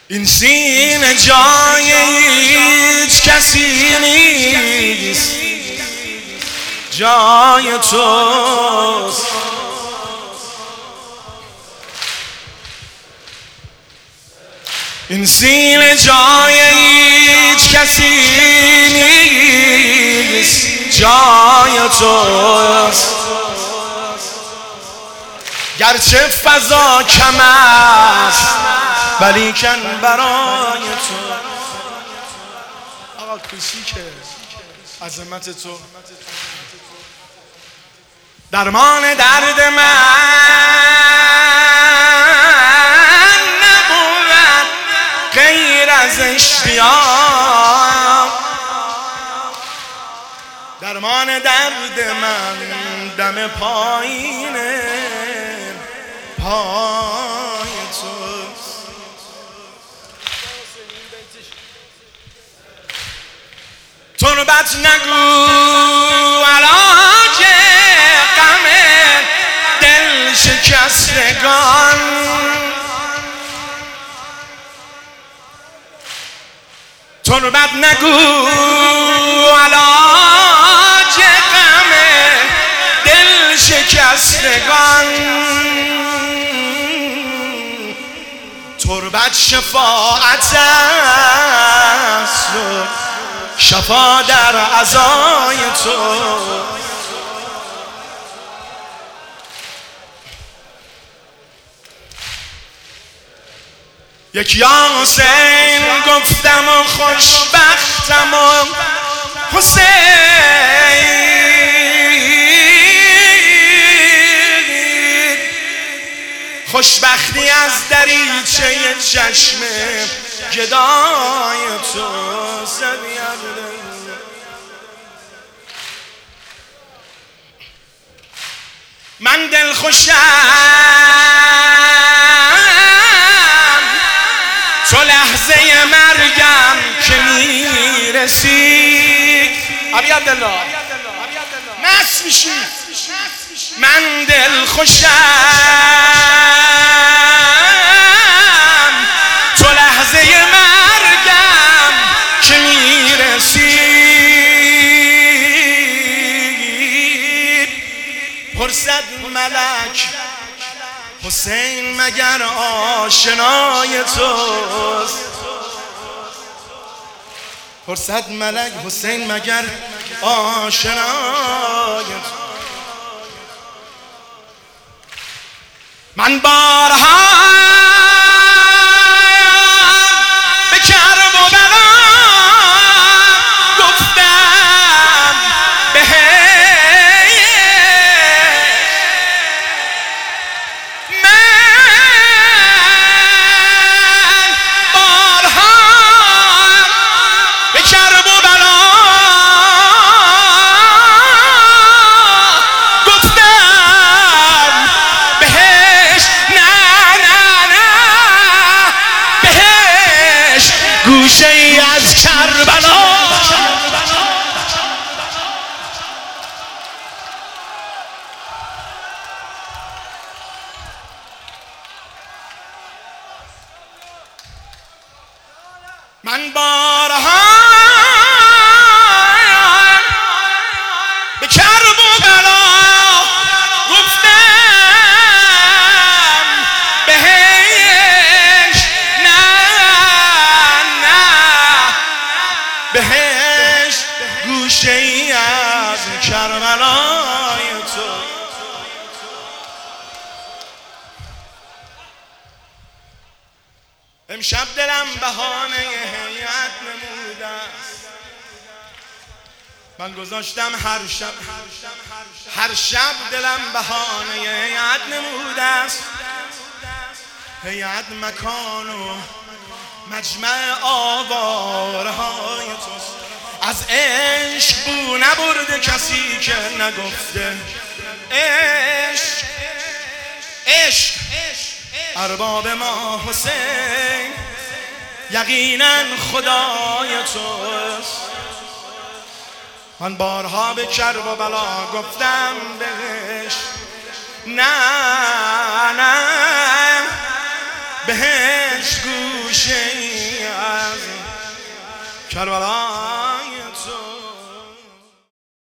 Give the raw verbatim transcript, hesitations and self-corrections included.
این سینه جای هیچ کسی نیست، جای توست. این سینه جای هیچ کسی نیست، جای توست. گرچه فضا کم است ولیکن برای تو. آقا کوچیکه عظمت تو. درمان درد من نبود غیر از اشتیاق. درمان درد من دم پایین پای توست. تربت نگو علاج غم دل شکستگان. تربت نگو علاج غم دل شکستگان. تربت شفاعت است و شفا در عزای تو. یک یا حسین گفتم و خوشبختم و حسین. خوشبختی از دریچه چشم گدای تو. من دل خوشم تو لحظه مرگم که میرسی. عبی عبدالله نصف میشی. من دل خوشم تو لحظه مرگم که میرسی. پرسد ملک حسین مگر آشنای توست. پرسد ملک حسین مگر آشنای توست. من بارها به کرب و بلا گفتم بهش. من بارها به کرب و بلا گفتم بهش. نه نه نه بهش گوشه ای از کربلا. من بارها به کرب و بلا گفتم بهش. نه نه بهش گوشه ای از کربلای تو. امشب دلم بهانه هیئت نموده است. من گذاشتم هر شب هر شب دلم بهانه هیئت نموده است. هیئت مکان و مجمع آوارهای توست. از عشق بو نبرده کسی که نگفته عشق. عشق ارباب ما حسین یقینا خدای توست. من بارها به کرب و بلا گفتم بهش. نه نه بهش گوشه کربلا